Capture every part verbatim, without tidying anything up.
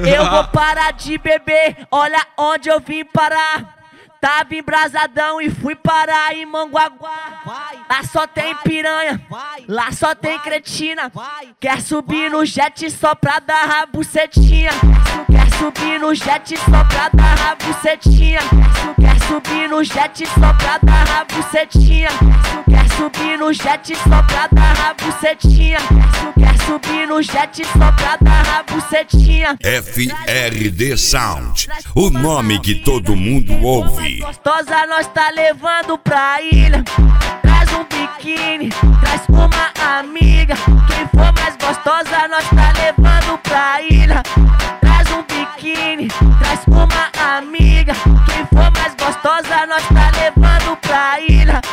Eu vou parar de beber, olha onde eu vim parar. Tava embrasadão e fui parar em Manguaguá. Lá só tem piranha, lá só tem cretina. Quer subir no jet só pra dar a bucetinha. Quer subir no jet só pra dar a bucetinha. Quer subir no jet só pra dar a bucetinha. Quer subir no jet só pra dar a bucetinha. Quer subir no jet só pra dar a bucetinha. F R D Sound, o nome que todo mundo ouve. Gostosa nós tá levando pra ilha. Traz um biquíni, traz uma amiga. Quem for mais gostosa nós tá levando pra ilha. Traz um biquíni, traz uma amiga. Quem for mais gostosa nós tá levando pra ilha.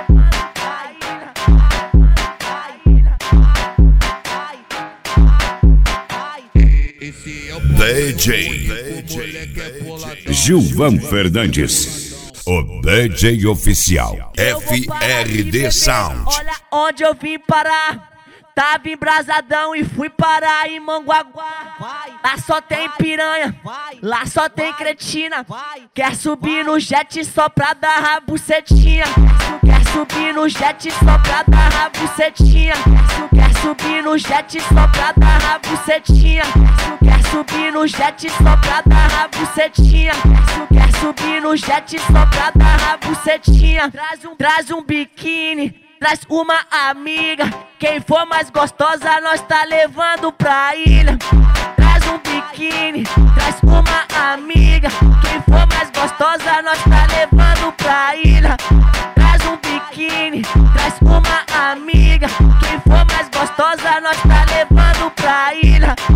D J Gilvan Fernandes, o D J oficial. F R D Sound. Olha onde eu vim parar. Tava embrasadão e fui parar em Manguaguá. Lá só tem piranha, lá só tem cretina. Quer subir no jet só pra dar a bucetinha. Quer subir no jet só pra dar a bucetinha. Quer subir no jet só pra dar a bucetinha. Quer subir no jet só pra dar a bucetinha. Quer subir no jet só pra dar a bucetinha. Traz um, traz um biquíni, traz uma amiga. Quem for mais gostosa nós tá levando pra ilha. Traz um biquíni, traz uma amiga. Quem for mais gostosa nós tá levando pra ilha. Traz um biquíni, traz uma amiga. Quem for mais gostosa nós tá levando pra ilha.